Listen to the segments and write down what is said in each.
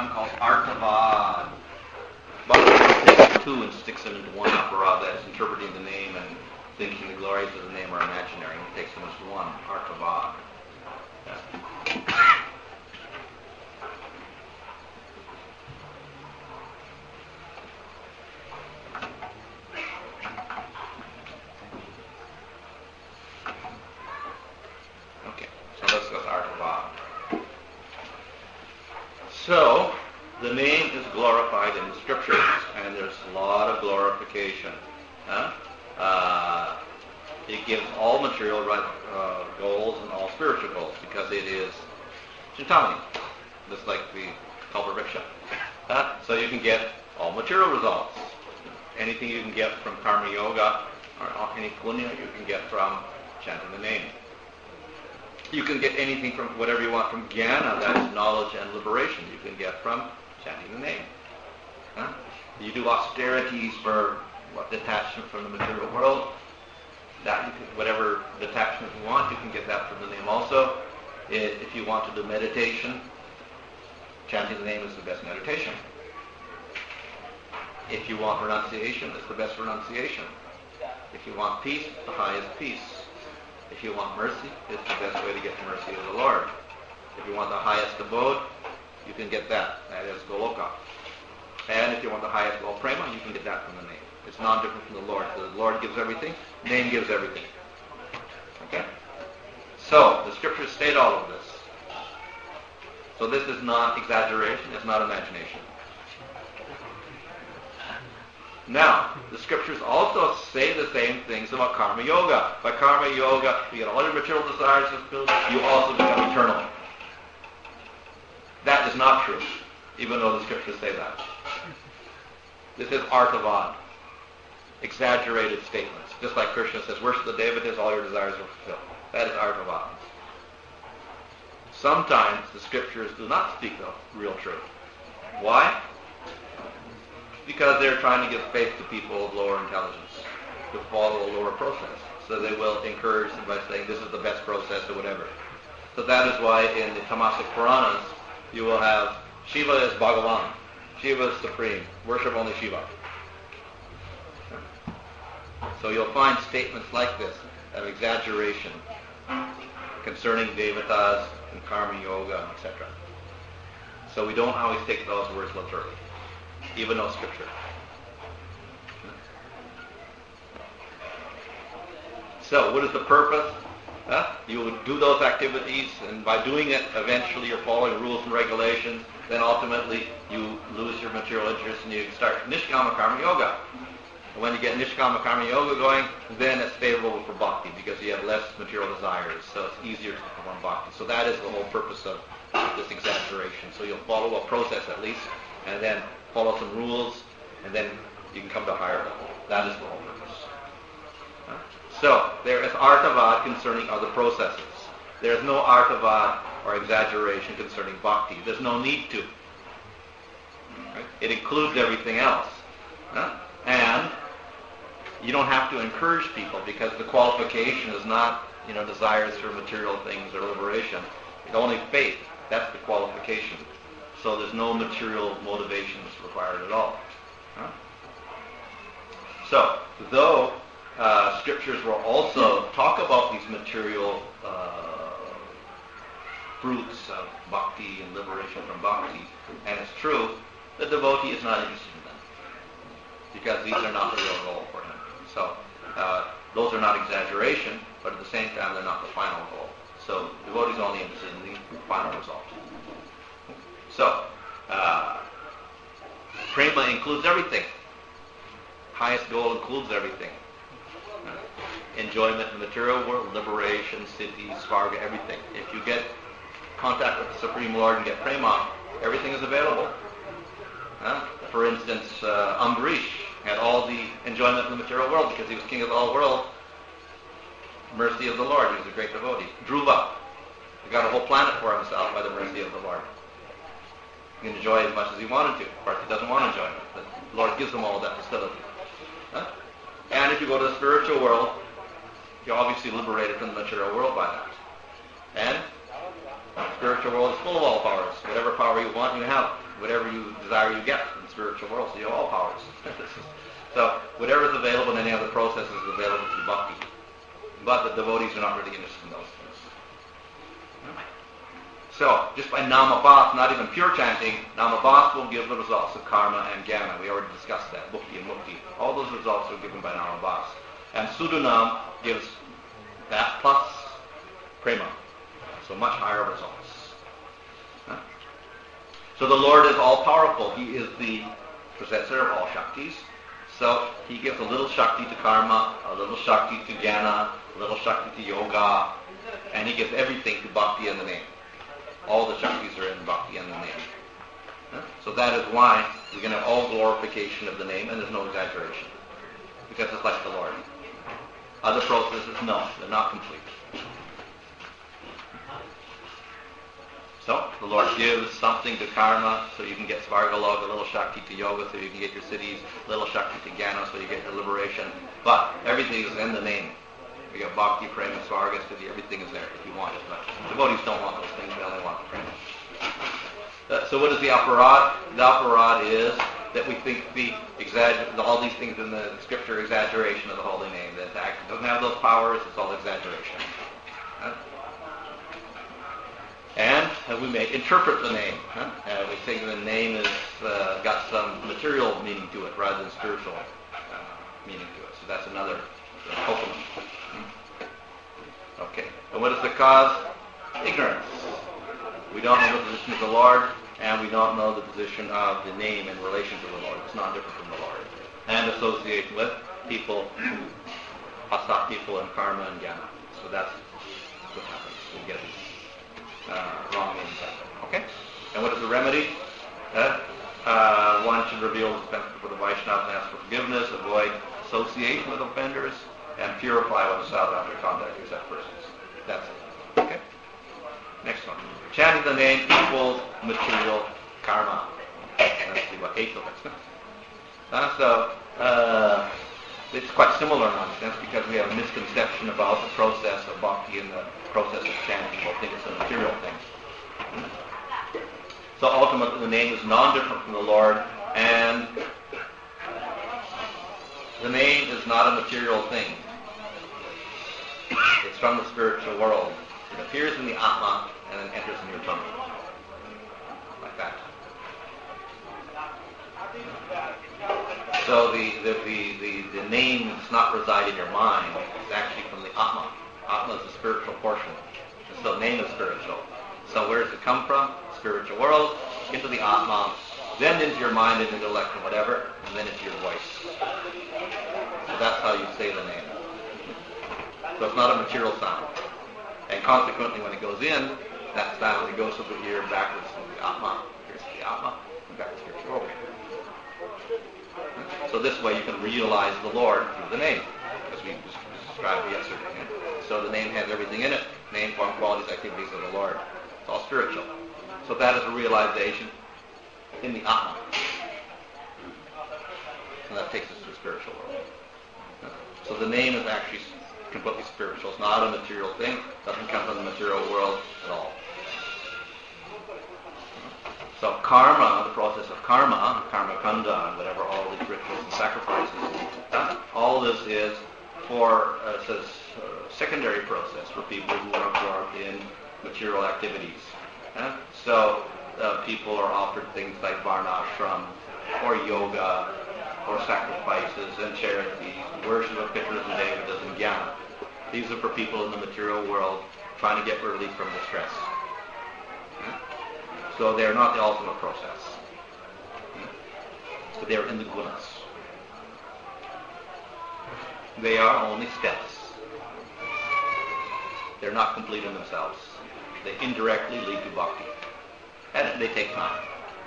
one called Artavad. Bhakti takes two and sticks them into one aparad that is interpreting the name and thinking the glories of the name are imaginary. He takes them as one, Artavad. Yeah. So, the name is glorified in the scriptures, and there's a lot of glorification. It gives all material goals and all spiritual goals, because it is Chintamani, just like the Kalpavriksha. So you can get all material results. Anything you can get from Karma Yoga, or any punya you can get from chanting the name. You can get anything from whatever you want from jnana, that is knowledge and liberation, you can get from chanting the name. You do austerities for detachment from the material world. That you can, whatever detachment you want, you can get that from the name also. If you want to do meditation, chanting the name is the best meditation. If you want renunciation, it's the best renunciation. If you want peace, the highest peace. If you want mercy, it's the best way to get the mercy of the Lord. If you want the highest abode, you can get that. That is Goloka. And if you want the highest of all prema, you can get that from the name. It's non-different from the Lord. The Lord gives everything. Name gives everything. Okay? So, the scriptures state all of this. So this is not exaggeration. It's not imagination. Now, the scriptures also say the same things about karma yoga. By karma yoga, you get all your material desires fulfilled, you also become eternal. That is not true, even though the scriptures say that. This is artavad, exaggerated statements. Just like Krishna says, worship the devatas, all your desires are fulfilled. That is artavad. Sometimes the scriptures do not speak the real truth. Why? Because they're trying to give faith to people of lower intelligence, to follow a lower process. So they will encourage them by saying, this is the best process or whatever. So that is why in the Tamasic Puranas, you will have Shiva is Bhagavan. Shiva is supreme. Worship only Shiva. So you'll find statements like this of exaggeration concerning devatas and karma yoga, etc. So we don't always take those words literally, even though scripture. So what is the purpose? You would do those activities, and by doing it, eventually you're following rules and regulations. Then ultimately you lose your material interest and you start Nishkama Karma Yoga. And when you get Nishkama Karma Yoga going, then it's favorable for bhakti because you have less material desires, so it's easier to perform bhakti. So that is the whole purpose of this exaggeration. So you'll follow a process at least, and then follow some rules, and then you can come to a higher level. That is the whole purpose. So there is artavad concerning other processes. There is no artavad or exaggeration concerning bhakti. There's no need to. Right? It includes everything else. And you don't have to encourage people because the qualification is not, desires for material things or liberation. It's only faith. That's the qualification. So there's no material motivations required at all. So, though scriptures will also talk about these material fruits of bhakti and liberation from bhakti, and it's true, the devotee is not interested in them because these are not the real goal for him. So those are not exaggeration, but at the same time they're not the final goal. So the devotee is only interested in the final result. So prema includes everything. Highest goal includes everything. Enjoyment in the material world, liberation, siddhi, svarga, everything. If you get contact with the Supreme Lord and get prema, everything is available. For instance, Ambarish had all the enjoyment in the material world because he was king of the whole world. Mercy of the Lord, he was a great devotee. Dhruva, he got a whole planet for himself by the mercy of the Lord. He can enjoy as much as he wanted to. Of course, he doesn't want enjoyment, but the Lord gives him all that facility. And if you go to the spiritual world, you're obviously liberated from the material world by that. And the spiritual world is full of all powers. Whatever power you want, you have. whatever you desire you get in the spiritual world. So you have all powers. So whatever is available in any other process is available through bhakti. But the devotees are not really interested in those things. So, just by namabhas, not even pure chanting, namabhas will give the results of karma and jnana. We already discussed that, bhukti and mukti. All those results are given by namabhas. And sudhanam gives that plus prema. So much higher results. Huh? So the Lord is all-powerful. He is the possessor of all shaktis. So he gives a little shakti to karma, a little shakti to jnana, a little shakti to yoga, and he gives everything to bhakti and the name. All the shaktis are in bhakti and the name. Huh? So that is why we can have all glorification of the name, and there's no exaggeration. Because it's like the Lord. Other processes, no, they're not complete. So the Lord gives something to karma, so you can get svargalok, a little shakti to yoga, so you can get your siddhis, a little shakti to jnana, so you get your liberation. But everything is in the name. You get bhakti, prema, svarga, siddhi, everything is there if you want it. But devotees don't want those things, they only want the prema. So what is the aparad? The aparad is that we think all these things in the scripture are exaggeration of the holy name. That it doesn't have those powers, it's all exaggeration. And we may interpret the name. We think the name has got some material meaning to it rather than spiritual meaning to it. So that's another component. Okay. And what is the cause? Ignorance. We don't know the position of the Lord, and we don't know the position of the name in relation to the Lord. It's not different from the Lord. And associate with people, asat people in karma and jnana. So that's what happens. We get these wrong names. Okay? And what is the remedy? One should reveal his offense before the Vaishnavas and ask for forgiveness, avoid association with offenders, and purify with a south after contact with such persons. That's it. Okay? Next one. Chanting the name equals material karma. Let's see what 8 of it. So, it's quite similar in one sense because we have a misconception about the process of bhakti and the process of chanting. People think it's a material thing. So ultimately the name is non-different from the Lord, and the name is not a material thing. It's from the spiritual world. It appears in the Atma and then enters in your tummy. Like that. So the name does not reside in your mind. It's actually from the Atma. Atma is the spiritual portion. And so the name is spiritual. So where does it come from? Spiritual world, into the Atma, then into your mind, into the intellect, and whatever, and then into your voice. So that's how you say the name. So it's not a material sound. And consequently, when it goes in, that sound, it goes to the ear backwards from the Atma. Here's the Atma, and back to the spiritual world. So this way you can realize the Lord through the name, as we described yesterday. So the name has everything in it, name, form, qualities, activities of the Lord. It's all spiritual. So that is a realization in the Atma. And that takes us to the spiritual world. So the name is actually completely spiritual. It's not a material thing. It doesn't come from the material world at all. So karma, the process of karma, karma kanda, and whatever, all these rituals and sacrifices, all this is for it's a secondary process for people who are absorbed in material activities. So people are offered things like varnashram, or yoga, or sacrifices and charities, worship of Pitras and Devatas and jnana. These are for people in the material world trying to get relief from distress. So they are not the ultimate process. But they are in the gunas. They are only steps. They're not complete in themselves. They indirectly lead to bhakti. And they take time.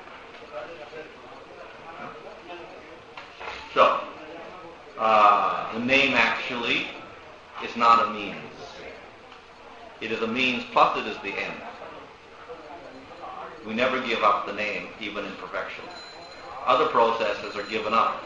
So, the name actually is not a means. It is a means plus it is the end. We never give up the name, even in perfection. Other processes are given up.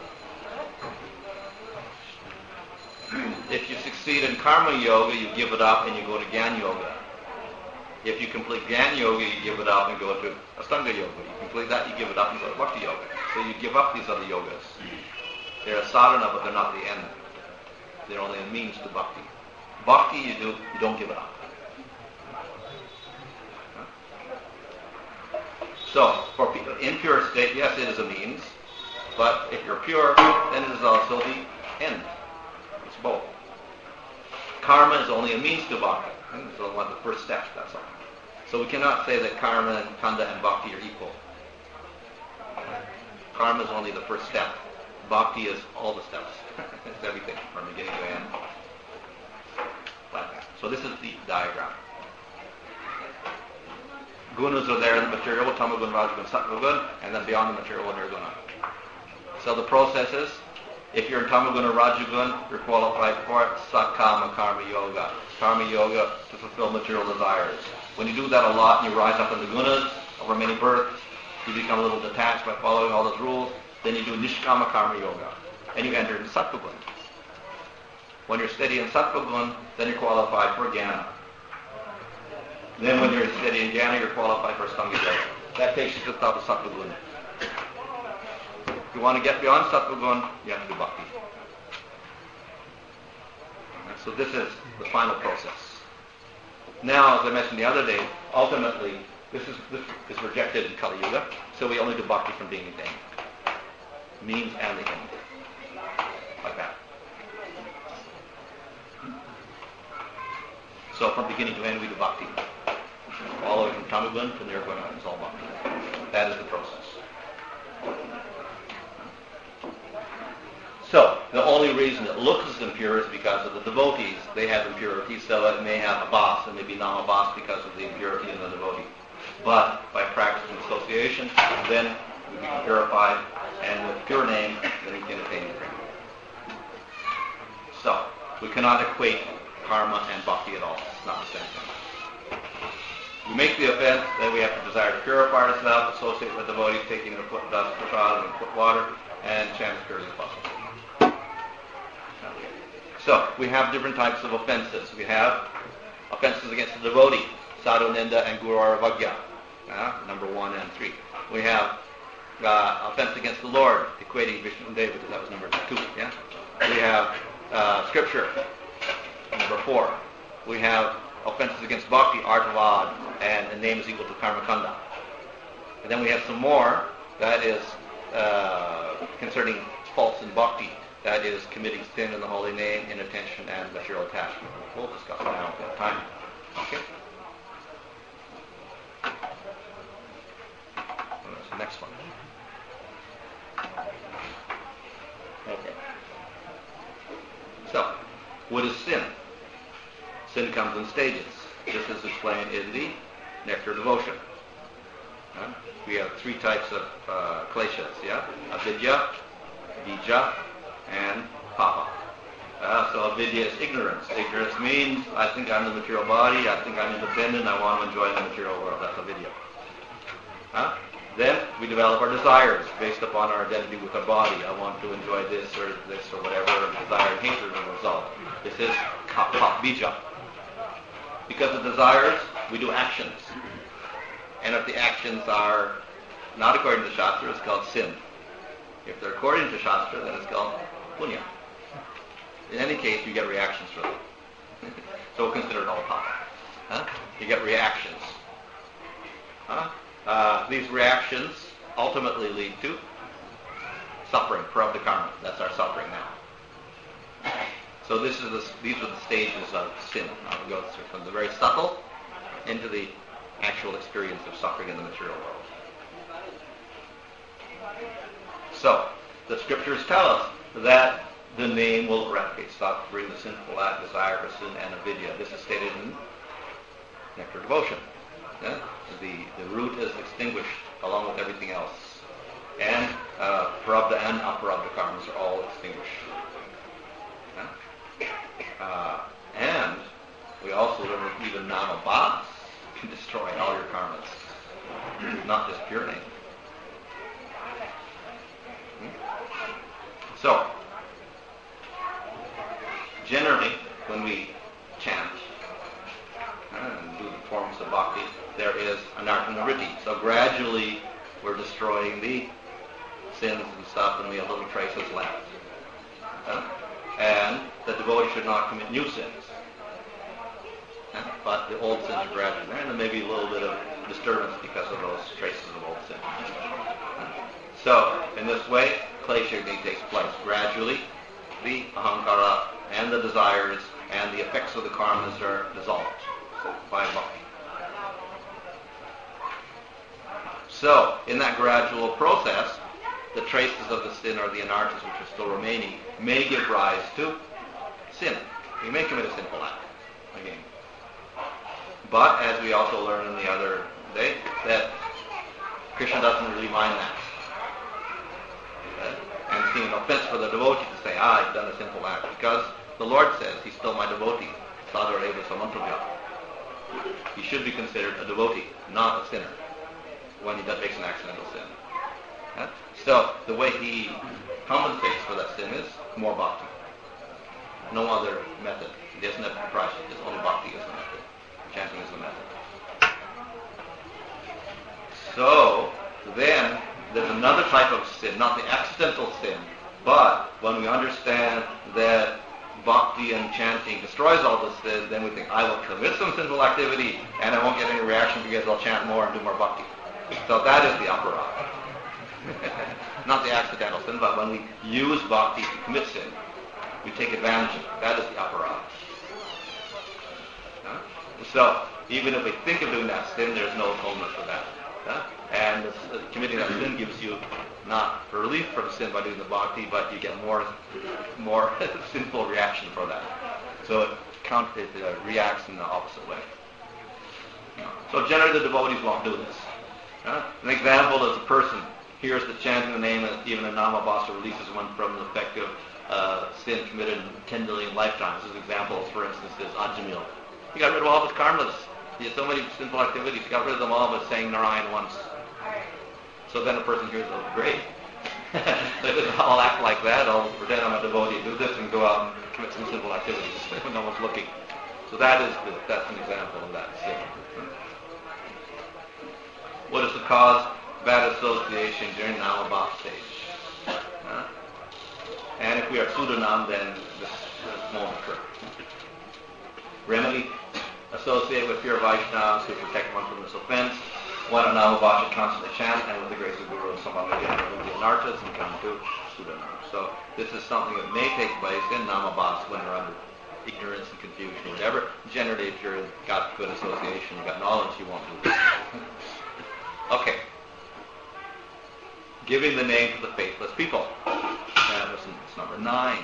If you succeed in karma yoga, you give it up and you go to Jnana yoga. If you complete Jnana Yoga, you give it up and go to Astanga Yoga. You complete that, you give it up and go to Bhakti Yoga. So you give up these other yogas. They're a sadhana, but they're not the end. They're only a means to Bhakti. Bhakti you don't give it up. So, for people in pure state, yes, it is a means, but if you're pure, then it is also the end. It's both. Karma is only a means to Bhakti. It's only one of the first steps, that's all. So we cannot say that karma and kanda and bhakti are equal. Karma is only the first step. Bhakti is all the steps. It's everything from beginning to end. Like that. So this is the diagram. Gunas are there in the material, tamagun, rajagun, sattvagun, and then beyond the material, nirguna. So the process is, if you're in tamagun or rajagun, you're qualified for it, sakkama karma yoga. Karma yoga to fulfill material desires. When you do that a lot and you rise up in the gunas over many births, you become a little detached by following all those rules, then you do nishkama karma yoga, and you enter in sattvagun. When you're steady in sattvagun, then you're qualified for jnana. Then when you're steady in jnana, you're qualified for Astanga Yoga. That takes you to the top of sattvagun. If you want to get beyond sattvagun, you have to do bhakti. And so this is the final process. Now, as I mentioned the other day, ultimately, this is rejected in Kali Yuga, so we only do bhakti from beginning to end. Means and the end. Like that. So from beginning to end, we do bhakti. All the way from tamagun to nirguna, it's all bhakti. That is the process. So, the only reason it looks impure is because of the devotees. They have impurity, so it may have a bas, it may be nama-bas because of the impurity in the devotee. But by practicing association, then we become purified, and with pure name, then we can attain the Kriya. So, we cannot equate karma and bhakti at all. It's not the same thing. We make the offense, then we have to desire to purify ourselves, associate with devotees, taking their foot dust, prasad, and foot water, and chant as purely as possible. So, we have different types of offenses. We have offenses against the devotee, sadhu, ninda, and guru aravagya, number 1 and 3. We have offense against the Lord, equating Vishnu and Deva, that was number 2. Yeah? We have scripture, number 4. We have offenses against bhakti, artavad, and the name is equal to karma kanda. And then we have some more, that is concerning faults in bhakti. That is committing sin in the holy name, inattention, and material attachment. We'll discuss that now if we have time. Okay? That's the next one. Okay. So, what is sin? Sin comes in stages. This is explained in the Nectar Devotion. We have 3 types of kleshas, yeah? Avidya, bija, and papa. So avidya is ignorance. Ignorance means I think I'm the material body, I think I'm independent, I want to enjoy the material world. That's avidya. Then we develop our desires based upon our identity with our body. I want to enjoy this or whatever, desire and hatred as a result. This is bija. Because of desires, we do actions. And if the actions are not according to Shastra, it's called sin. If they're according to Shastra, then it's called punya. In any case, you get reactions from it. So we'll consider it all papa. You get reactions. These reactions ultimately lead to suffering, prarabdha karma. That's our suffering now. So these are the stages of sin. It goes from the very subtle into the actual experience of suffering in the material world. So, the scriptures tell us that the name will eradicate, stop, bring the sinful act, desire for sin, and avidya. This is stated in Nectar Devotion. Yeah? The root is extinguished along with everything else. And prarabdha and aparabdha karmas are all extinguished. Yeah? And we also learn that even nama-bhas can destroy all your karmas, not just pure name. So, generally, when we chant and do the forms of bhakti, destroying the sins and stuff, and we have little traces left. And the devotee should not commit new sins. But the old sins are gradually there, and there may be a little bit of disturbance because of those traces of old sins. So, in this way, klesha takes place. Gradually, the ahankara and the desires and the effects of the karmas are dissolved by bhakti. So, in that gradual process, the traces of the sin or the anarthas which are still remaining may give rise to sin. You may commit a sinful act again. But, as we also learned in the other day, that Krishna doesn't really mind that. And it's an offense for the devotee to say, I've done a sinful act, because the Lord says he's still my devotee. Sadhareva samantravya. He should be considered a devotee, not a sinner, when he makes an accidental sin. So the way he compensates for that sin is more bhakti. No other method. He doesn't have to price it. It's only bhakti is the method. Chanting is the method. So then there's another type of sin, not the accidental sin, but when we understand that bhakti and chanting destroys all this sin, then we think, I will commit some sinful activity and I won't get any reaction because I'll chant more and do more bhakti. So that is the aparad. Not the accidental sin, but when we use bhakti to commit sin, we take advantage of it. That is the aparad. So even if we think of doing that sin, there's no atonement for that. And committing that sin gives you not relief from sin by doing the bhakti, but you get more sinful reaction for that. So it reacts in the opposite way. So generally the devotees won't do this. An example is a person hears the chanting the name, and even a namabhasa releases one from the effect of sin committed in 10 million lifetimes. This example, for instance, is Ajamil. He got rid of all of his karmas. He had so many sinful activities. He got rid of them all by saying Narayan once. So then a person hears, oh, great. I'll act like that. I'll pretend I'm a devotee, do this, and go out and commit some sinful activities when no one's looking. So that's an example of that sin. What is the cause? Bad association during namabhasa stage. And if we are Sudanam, then this won't occur. Remedy: associate with pure Vaishnavas who protect one from this offense. One in namabhasa should constantly chant, and with the grace of Guru and Samavati remove the anarthas and come to Sudanam. So this is something that may take place in namabhasa when we're under ignorance and confusion or whatever. Generally, if you've got good association, you've got knowledge, you won't do this. Okay. Giving the name to the faithless people. That was number 9.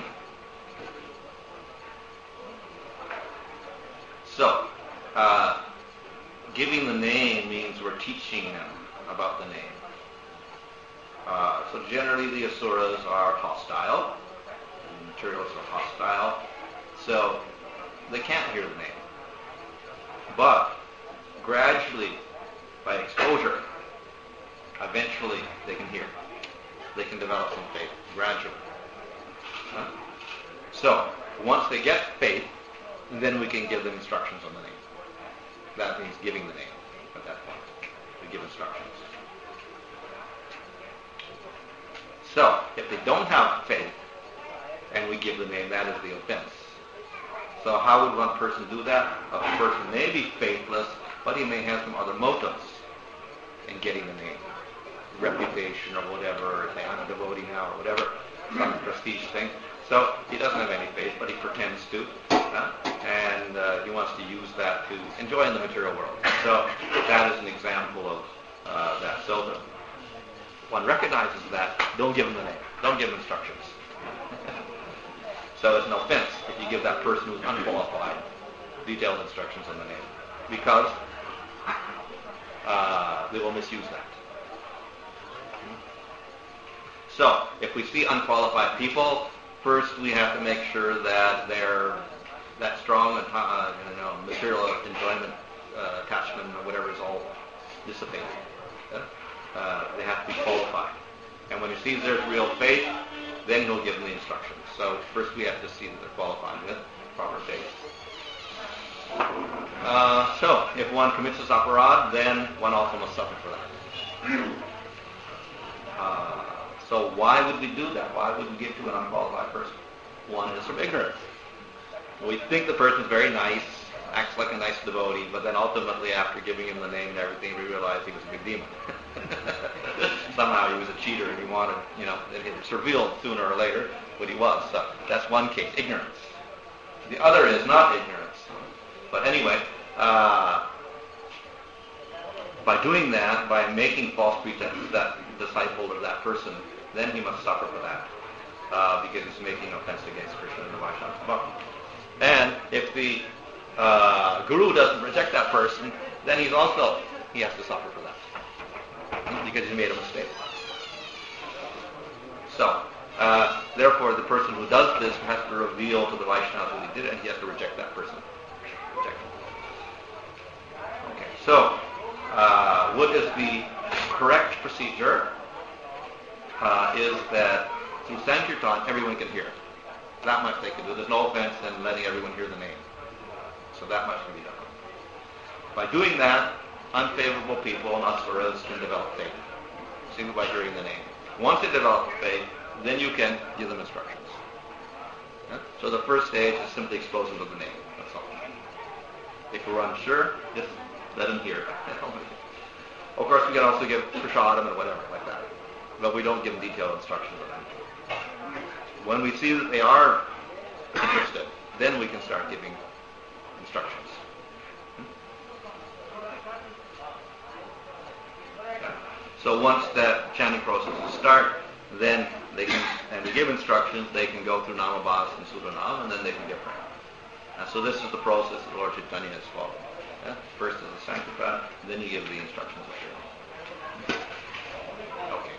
So, giving the name means we're teaching them about the name. So generally the asuras are hostile, the materialists are hostile, so they can't hear the name. But gradually, by exposure, eventually they can hear. They can develop some faith, gradually. So, once they get faith, then we can give them instructions on the name. That means giving the name at that point. We give instructions. So, if they don't have faith, and we give the name, that is the offense. So how would one person do that? A person may be faithless, but he may have some other motives in getting the name. Reputation or whatever, or say, I'm a devotee now, or whatever, some prestige thing. So he doesn't have any faith, but he pretends to. And he wants to use that to enjoy in the material world. So that is an example of that. So one recognizes that, don't give him the name. Don't give him instructions. So it's an offense if you give that person who's unqualified detailed instructions on the name, because they will misuse that. So if we see unqualified people, first we have to make sure that they're that strong and material enjoyment, attachment, or whatever is all dissipated. They have to be qualified. And when he sees there's real faith, then he'll give them the instructions. So first we have to see that they're qualified with proper faith. So if one commits this aparad, then one also must suffer for that. So why would we do that? Why would we give to an unqualified person? One is from ignorance. We think the person's very nice, acts like a nice devotee, but then ultimately after giving him the name and everything, we realized he was a big demon. Somehow he was a cheater and he wanted, and it's revealed sooner or later what he was. So that's one case, ignorance. The other is not ignorance. But anyway, by doing that, by making false pretenses that disciple or that person, then he must suffer for that because he's making offense against Krishna and the Vaishnavas above. And if the guru doesn't reject that person, then he has to suffer for that because he made a mistake. So, therefore, the person who does this has to reveal to the Vaishnavas that he did it, and he has to reject that person. Okay, so what is the correct procedure is that through Sankirtan, everyone can hear. That much they can do. There's no offense in letting everyone hear the name. So that much can be done. By doing that, unfavorable people and asuras can develop faith, simply by hearing the name. Once they develop faith, then you can give them instructions. Yeah? So the first stage is simply expose them to the name. That's all. If we're unsure, just let them hear. Of course, we can also give prasadam and whatever like that, but we don't give them detailed instructions on that. When we see that they are interested, then we can start giving instructions. Okay. So once that chanting process will start, then they can, and we give instructions, they can go through Namabhas and Sudhanam, and then they can get prayer. And so this is the process that Lord Chaitanya has followed. Yeah? First is the Sankirtan, then you give the instructions of prayer. Okay.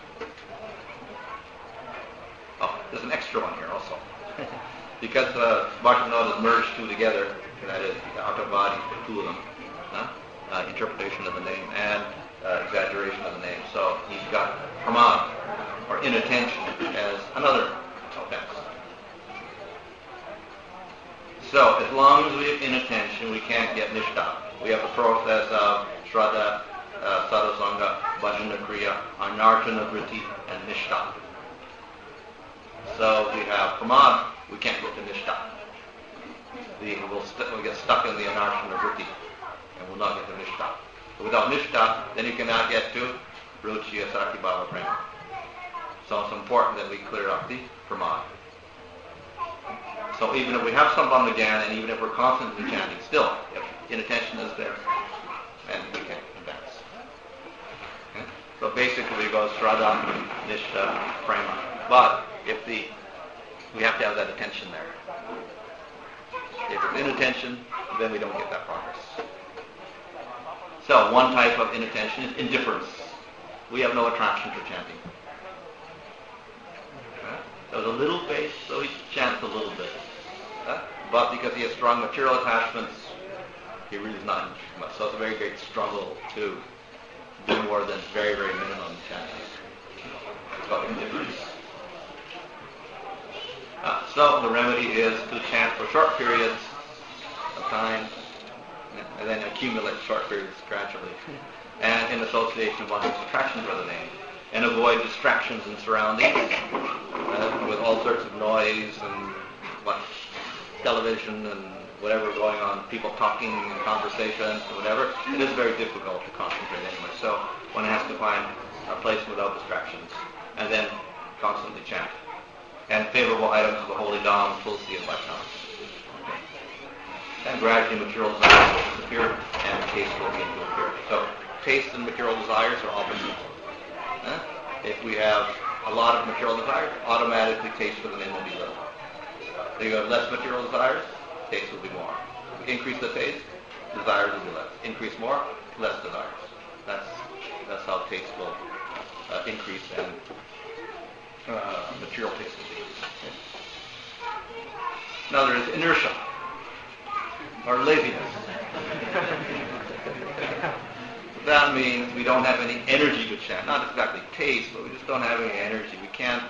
Oh, there's an extra one here also. Because Bhaktivinoda has merged two together, that is, the Artavadi, the two of them, interpretation of the name and exaggeration of the name. So he's got pramad, or inattention, as another offense. So as long as we have inattention, we can't get nishtha. We have the process of shraddha, sadhusanga, bhajana kriya, anartana vritti, and nishtha. So we have pramad, we can't get to nishtha. We'll get stuck in the anartana vritti, and we'll not get to nishtha. But without nishtha, then you cannot get to ruchi, asakti, bhava, prema. So it's important that we clear up the pramad. So even if we have Sambandha Gyan, and even if we're constantly chanting, still, if inattention is there, and we can advance. Okay? So basically it goes Shraddha, Nishtha, Prema. But if we have to have that attention there. If it's inattention, then we don't get that progress. So one type of inattention is indifference. We have no attraction for chanting. There's a little faith, so he chants a little bit. But because he has strong material attachments, he really is not interested much. So it's a very great struggle to do more than very, very minimum chanting. It's about indifference. So the remedy is to chant for short periods of time, and then accumulate short periods gradually, and in association with one's attraction for the name. And avoid distractions and surroundings with all sorts of noise and television and whatever going on, people talking and conversations and whatever. It is very difficult to concentrate anyway. So one has to find a place without distractions and then constantly chant. And favorable items of the holy Dham, Tulsi and Vaishnava. Okay. And gradually material desires will disappear and taste will begin to appear. So taste and material desires are opposites. If we have a lot of material desires, automatically taste for the name will be little. If you have less material desires, taste will be more. If we increase the taste, desires will be less. Increase more, less desires. That's how taste will increase and material taste will be. Okay. Now there is inertia, or laziness. That means we don't have any energy to chant. Not exactly taste, but we just don't have any energy. We can't,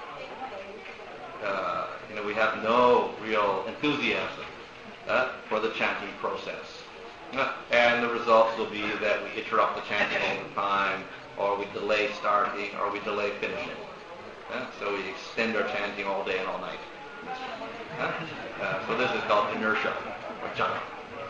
we have no real enthusiasm for the chanting process. And the results will be that we interrupt the chanting all the time, or we delay starting, or we delay finishing. So we extend our chanting all day and all night. So this is called inertia, or jhana.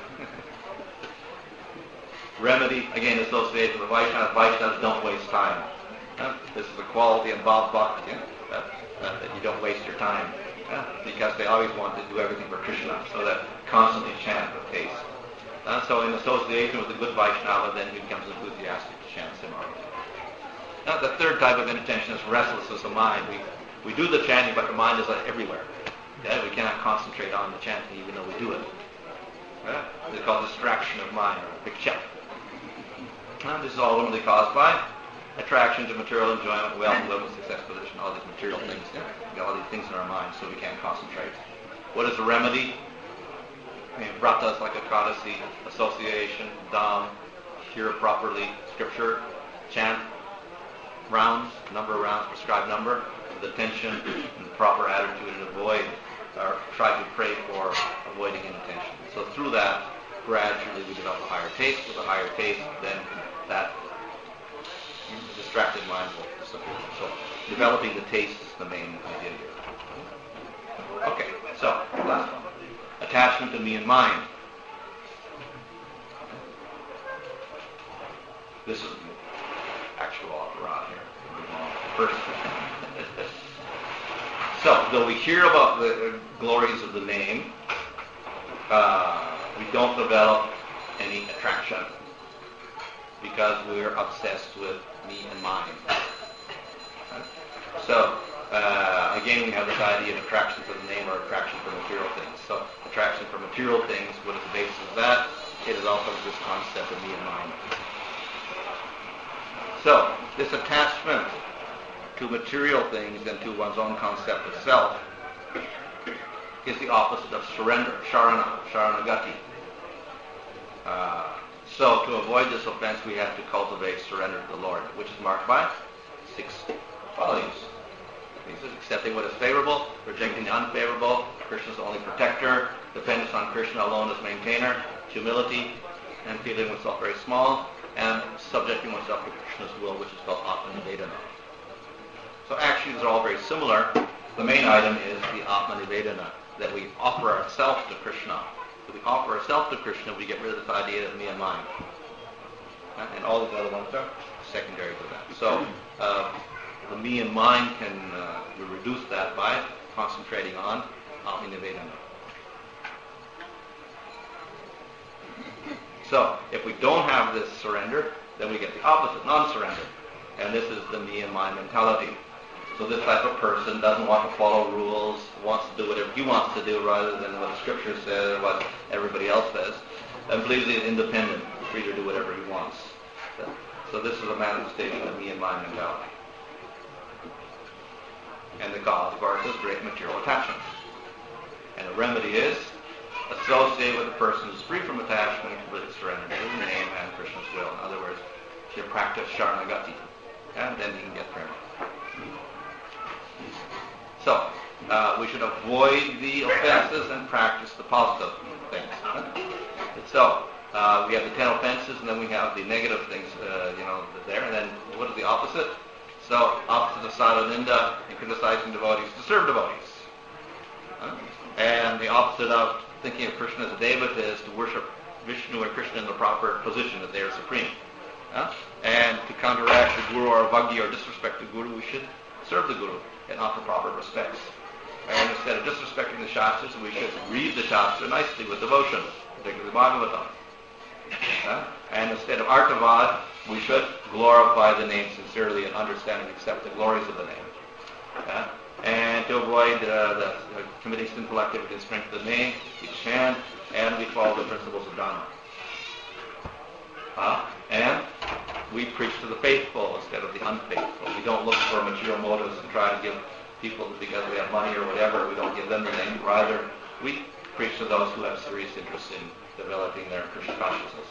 Remedy, again, associated with the Vaishnavas. Vaishnavas don't waste time. This is the quality of Bhav Bhakti, that you don't waste your time. Because they always want to do everything for Krishna, so that constantly chant with taste. So in association with the good Vaishnava, then he becomes enthusiastic to chant similarly. Now the third type of inattention is restlessness of mind. We do the chanting, but the mind is everywhere. We cannot concentrate on the chanting even though we do it. It's called distraction of mind, or viksha. This is all ultimately caused by attraction to material enjoyment, wealth, living, success, position, all these material things. We've got all these things in our mind, so we can't concentrate. What is the remedy? Vratas like a Ekadasi, association, dham, hear properly, scripture, chant, rounds, number of rounds, prescribed number, with attention and the proper attitude, and avoid, or try to pray for avoiding inattention. So through that, gradually we develop a higher taste. With a higher taste, then that distracted mind will disappear. So developing the taste is the main idea here. Okay, so last one. Attachment to me and mine. This is the actual opera here. First. So, though we hear about the glories of the name, we don't develop any attraction because we're obsessed with me and mine. So, again, we have this idea of attraction for the name or attraction for material things. So, attraction for material things, what is the basis of that? It is also this concept of me and mine. So, this attachment to material things and to one's own concept of self is the opposite of surrender, sharanagati. So to avoid this offense, we have to cultivate surrender to the Lord, which is marked by 6 qualities. This is accepting what is favorable, rejecting the unfavorable, Krishna's only protector, dependence on Krishna alone as maintainer, humility, and feeling oneself very small, and subjecting oneself to Krishna's will, which is called Atma-nivedana. So actually, these are all very similar. The main item is the Atma-nivedana, that we offer ourselves to Krishna. If we offer ourselves to Krishna, we get rid of this idea of me and mine. And all these other ones are secondary to that. So the me and mine can we reduce that by concentrating on Atma-nivedana. So if we don't have this surrender, then we get the opposite, non-surrender. And this is the me and mine mentality. So this type of person doesn't want to follow rules, wants to do whatever he wants to do rather than what the scripture says or what everybody else says, and believes he's independent, free to do whatever he wants. So this is a manifestation of me and mine mentality. And the cause, of course, is great material attachment. And the remedy is associate with a person who's free from attachment and completely surrendered to the name and Krishna's will. In other words, you practice sharanagati, and then you can get prema. So, we should avoid the offenses and practice the positive things. So, we have the 10 offenses, and then we have the negative things, there. And then, what is the opposite? So, opposite of sadhu-ninda and criticizing devotees, to serve devotees. And the opposite of thinking of Krishna as a devata is to worship Vishnu or Krishna in the proper position, that they are supreme. And to counteract the guru or vagya or disrespect the guru, we should serve the guru and offer proper respects. And instead of disrespecting the Shastras, we should read the Shastra nicely with devotion, particularly Bhagavatam. And instead of artavad, we should glorify the name sincerely and understand and accept the glories of the name. And to avoid the committing sinful activity and strength of the name, we chant and we follow the principles of Dharma. And we preach to the faithful instead of the unfaithful. We don't look for material motives and try to give people because we have money or whatever. We don't give them the name. Rather, we preach to those who have serious interest in developing their Krishna consciousness.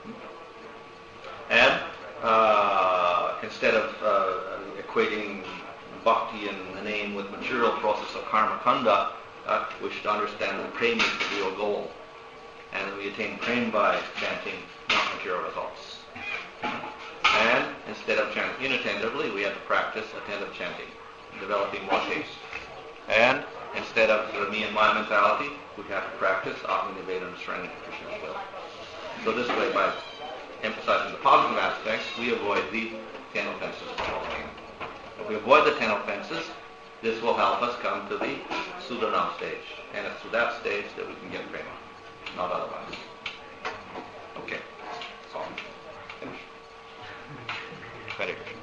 And instead of equating bhakti and the name with material process of karma kanda, we should understand that prema is the real goal. And we attain prema by chanting non-material results. And instead of chanting inattentively, we have to practice attentive chanting. developing more taste. And instead of the me and my mentality, we have to practice Atma Niveda and surrender to Krishna's will. So this way, by emphasizing the positive aspects, we avoid the 10 offenses of following. If we avoid the 10 offenses, this will help us come to the Sudanam stage. And it's through that stage that we can get prema, not otherwise. Okay. That's all. Finish. Hare Krishna.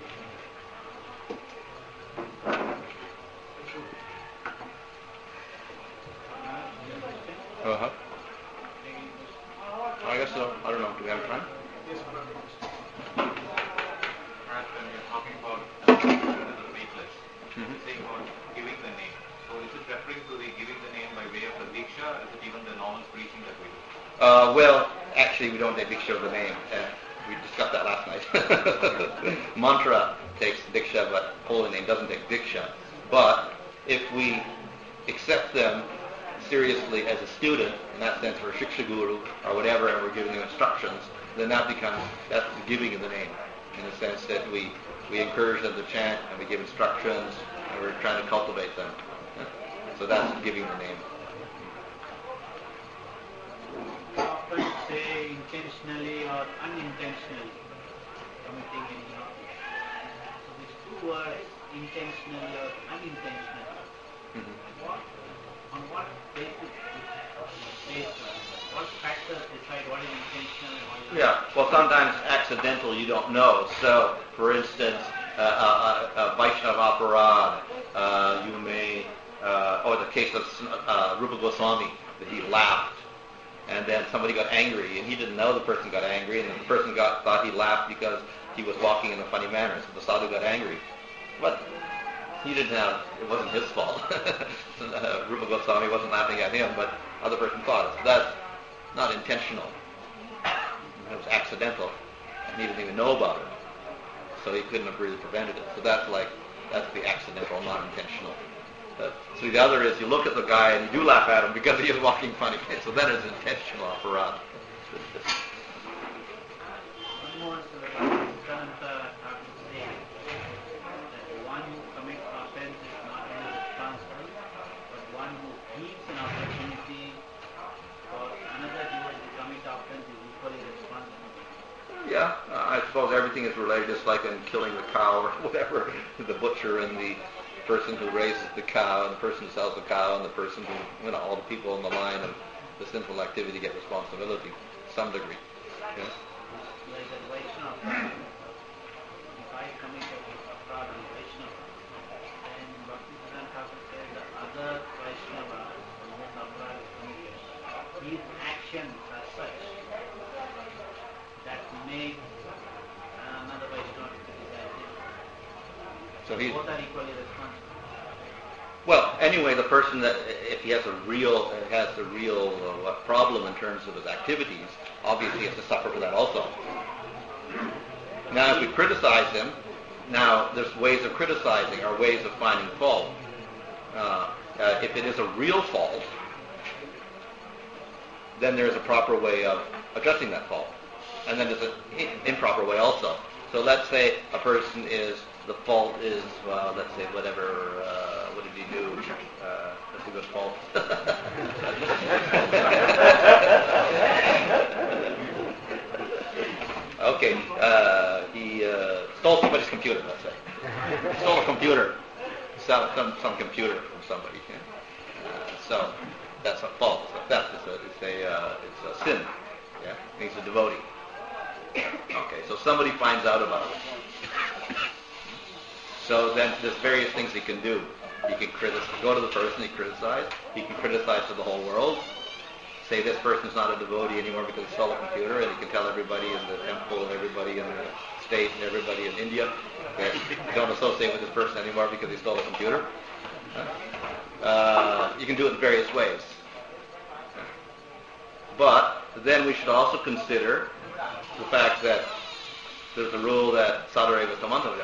Uh-huh. I guess so. I don't know. Do we have time? When you're talking about the weightless, saying about giving the name. So is it referring to the giving the name by way of the diksha? Is it even the normal preaching that we do? Well, actually, we don't take diksha of the name. We discussed that last night. Mantra takes diksha, but holy name doesn't take diksha. But if we accept them seriously as a student, in that sense, we're a shiksha guru or whatever, and we're giving them instructions, then that's the giving of the name, in the sense that we encourage them to chant and we give instructions and we're trying to cultivate them. So that's giving the name. Often say intentionally or unintentionally committing any wrong. So these two words, intentionally or unintentionally, on what basis what factors decide what is intentional and what is Yeah, well, sometimes accidental you don't know. So, for instance, Vaishnav Aparad, you may, or the case of Rupa Goswami, that he laughed, and then somebody got angry, and he didn't know the person got angry, and the person thought he laughed because he was walking in a funny manner, so the sadhu got angry. But he didn't have, it wasn't his fault. Rupa Goswami wasn't laughing at him, but other person thought it. So that's not intentional. It was accidental, and he didn't even know about it. So he couldn't have really prevented it. So that's the accidental, not intentional. So the other is you look at the guy and you do laugh at him because he is walking funny. So that is intentional aparad. one more Siddhanta have to say that one who commits offense is not only responsible, but one who gives an opportunity for another devotee to commit offense is equally responsible. Yeah, I suppose everything is related, just like in killing the cow or whatever. The butcher and the person who raises the cow and the person who sells the cow and the person who, all the people in the line of the sinful activity get responsibility to some degree. Yeah. Like a Vaishnava, if I commit a fraud on Vaishnava, then Bhaktisiddhanta Thakur says the other Vaishnava who is fraud is committed, his actions are such that make another Vaishnava criticize him. So he's, both are equally responsible. well, anyway, the person that, if he has a real problem in terms of his activities, obviously he has to suffer for that also. Now, if we criticize him, now there's ways of criticizing or ways of finding fault. If it is a real fault, then there is a proper way of addressing that fault. And then there's an improper way also. So let's say a person the fault is, let's say whatever, what did he do? That's a good fault. Okay, he stole somebody's computer, let's say. He stole a computer, some computer from somebody. So that's a fault. It's a sin. Yeah, he's a devotee. Okay, so somebody finds out about it. So then there's various things he can do. He can go to the person he criticized. He can criticize to the whole world. Say this person's not a devotee anymore because he stole a computer, and he can tell everybody in the temple and everybody in the state and everybody in India that you don't associate with this person anymore because he stole a computer. You can do it in various ways. But then we should also consider the fact that there's a rule that sadhareva samantavya.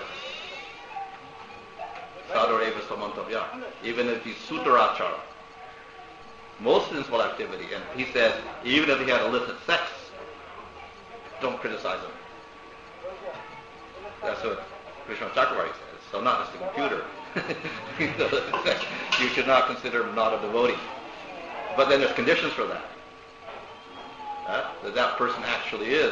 Sadhareva samantavya. Even if he's sutarachara, most sinful activity, and he says, even if he had illicit sex, don't criticize him. That's what Krishna Chakravarti says. So not just a computer. You should not consider him not a devotee. But then there's conditions for that. That person actually is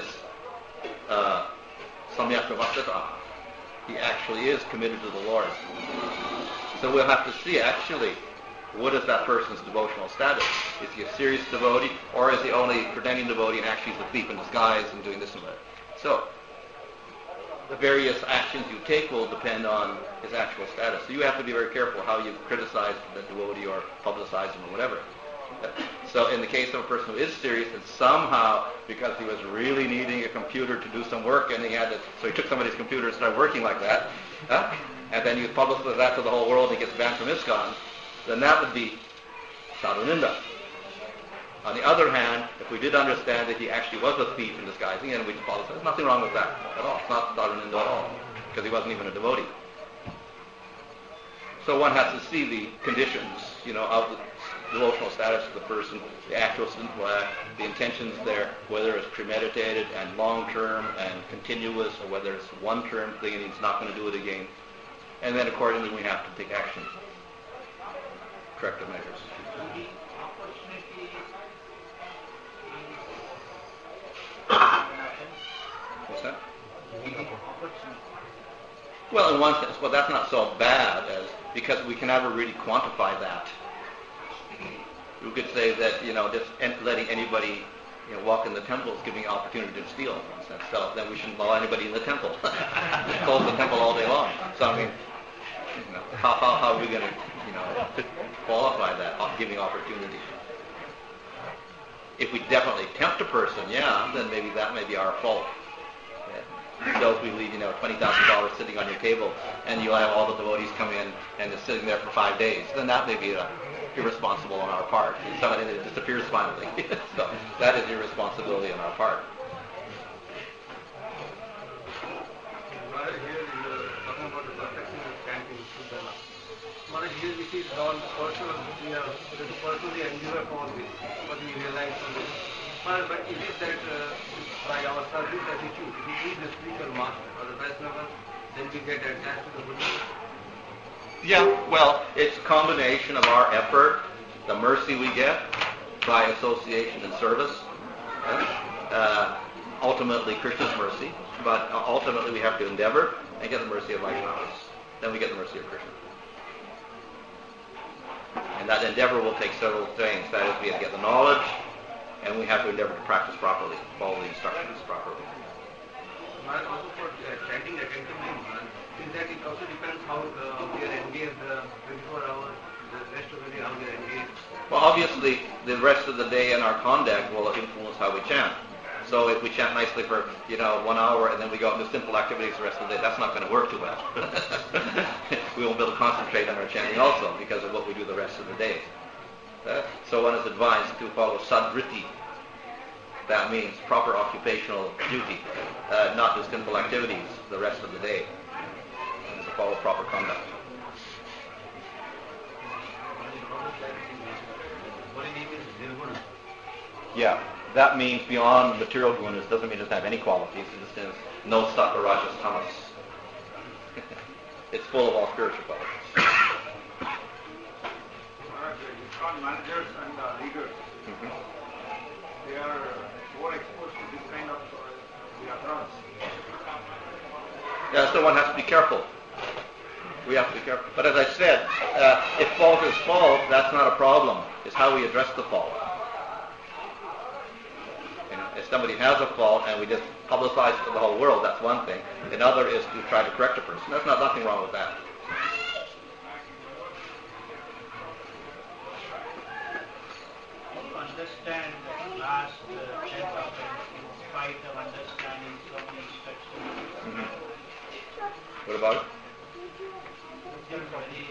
samyak vastata. He actually is committed to the Lord. So we'll have to see actually what is that person's devotional status. Is he a serious devotee, or is he only pretending devotee and actually he's a thief in disguise and doing this and that? So the various actions you take will depend on his actual status. So you have to be very careful how you criticize the devotee or publicize him or whatever. So in the case of a person who is serious and somehow, because he was really needing a computer to do some work and so he took somebody's computer and started working like that, and then you publicize that to the whole world and he gets banned from ISKCON, then that would be sadhuninda. On the other hand, if we did understand that he actually was a thief in disguising and we just publicize, there's nothing wrong with that at all. It's not sadhuninda at all, because he wasn't even a devotee. So one has to see the conditions, of the devotional status of the person, the actual sinful act, the intentions there, whether it's premeditated and long-term and continuous, or whether it's one-term thing and he's not going to do it again. And then accordingly we have to take action. Corrective measures. What's that? Well, in one sense, that's not so bad because we can never really quantify that. We could say that, just letting anybody, walk in the temple is giving opportunity to steal, in a sense. So then we shouldn't allow anybody in the temple. Just close the temple all day long. So I mean, how are we going to, qualify that giving opportunity? If we definitely tempt a person, then maybe that may be our fault. So if we leave, $20,000 sitting on your table, and you have all the devotees come in and it's sitting there for 5 days, then that may be irresponsible on our part. So it disappears finally. So that is irresponsibility on our part. Here is talking about the perfection of chanting Suddhana. Maharaj, here we see it all personal. We have to personally endure for this, what we realize from this. Maharaj, but is it that by our service attitude, if we need the spiritual master or the Vaishnava, then we get attached to the Buddha? Yeah, well, it's a combination of our effort, the mercy we get by association and service, ultimately Krishna's mercy, but ultimately we have to endeavor and get the mercy of Vaishnavas. Then we get the mercy of Krishna. And that endeavor will take several things. That is, we have to get the knowledge, and we have to endeavor to practice properly, follow the instructions properly. Maharaj, also for chanting attentively, is that it also depends how we are engaged 24 hours, the rest of the day how we are engaged? Well, obviously, the rest of the day and our conduct will influence how we chant. So if we chant nicely for, 1 hour and then we go out and do simple activities the rest of the day, that's not going to work too well. We won't be able to concentrate on our chanting also because of what we do the rest of the day. So one is advised to follow sadvriti. That means proper occupational duty, not just simple activities the rest of the day. And to follow proper conduct. Yeah, that means beyond material gunas. Doesn't mean it doesn't have any qualities. It just means no sattva, rajas, tamas. It's full of all spiritual qualities. Managers and leaders, they are more exposed to this kind of yatras. Yeah, so one has to be careful. We have to be careful. But as I said, if fault is fault, that's not a problem. It's how we address the fault. If somebody has a fault and we just publicize it to the whole world, that's one thing. Another is to try to correct a person. There's nothing wrong with that. Understand the last 10 offense in spite of understanding so many instructions. Mm-hmm. What about it? It's a very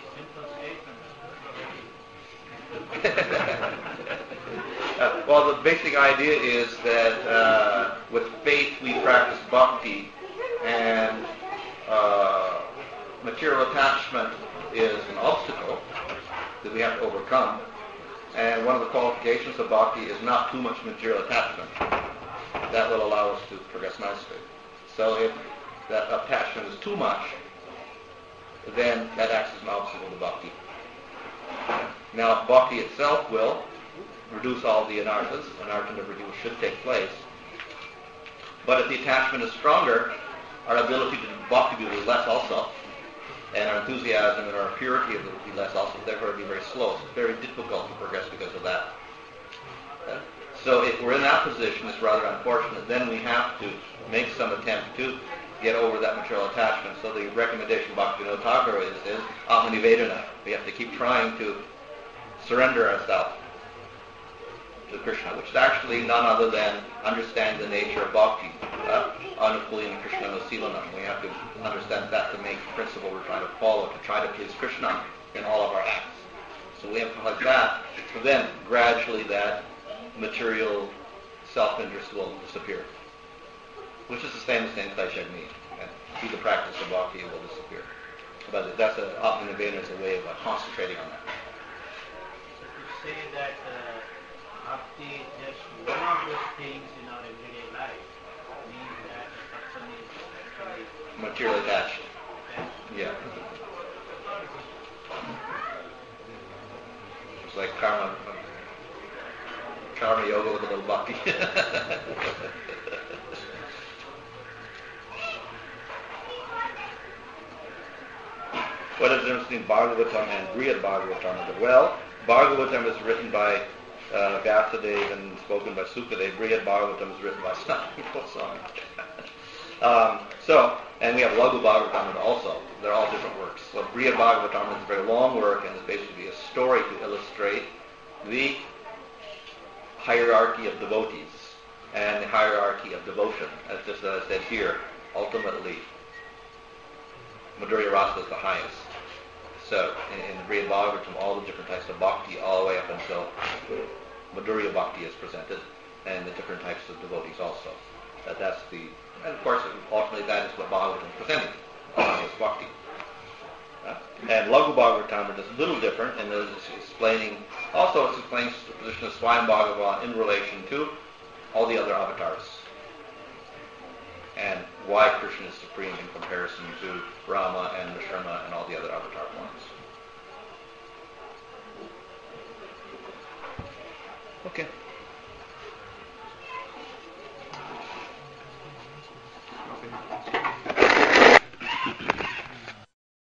simple statement. Well, the basic idea is that with faith we practice bhakti, and material attachment is an obstacle that we have to overcome. And one of the qualifications of bhakti is not too much material attachment. That will allow us to progress nicely. So if that attachment is too much, then that acts as an obstacle to bhakti. Now, bhakti itself will reduce all the anarthas. Anartha number 2 should take place. But if the attachment is stronger, our ability to do bhakti will be less also, and our enthusiasm and our purity will be less also, therefore it will be very slow. So it's very difficult to progress because of that. So if we're in that position, it's rather unfortunate. Then we have to make some attempt to get over that material attachment. So the recommendation of Bhaktivinoda Thakur is Atmanivedana. We have to keep trying to surrender ourselves to Krishna, which is actually none other than understanding the nature of bhakti. Anukulina Krishna Nusilanam. We have to understand that's the main principle we're trying to follow, to try to please Krishna in all of our acts. So we emphasize that. So then gradually that material self-interest will disappear, which is the same as saying Kaishagni. And through the practice of bhakti it will disappear. But that's Atmanivedana is a way of concentrating on that. So to say that bhakti is just one of those things in our everyday life means that a person is actually material attached. Yeah. It's like karma yoga with a little bhakti. What is the difference between Bhagavatam and Brihad Bhagavatam? Well, Bhagavatam is written by Vyasadeva and spoken by Sukadev. Brihad Bhagavatam is written by Sanatana Goswami. And we have Laghu Bhagavatam also. They're all different works. So Brihad Bhagavatam is a very long work and is basically a story to illustrate the hierarchy of devotees and the hierarchy of devotion. As just as I said here, ultimately, Madhurya Rasa is the highest. So in the Brihad Bhagavatam, all the different types of bhakti, all the way up until Madhurya Bhakti is presented, and the different types of devotees also. And of course, ultimately that is what Bhagavatam is presenting, is bhakti. And Laghu Bhagavatam is a little different, and it's explaining the position of Swayam Bhagavan in relation to all the other avatars, and why Krishna is supreme in comparison to Rama and Nrsimha and all the other avatar forms. Okay.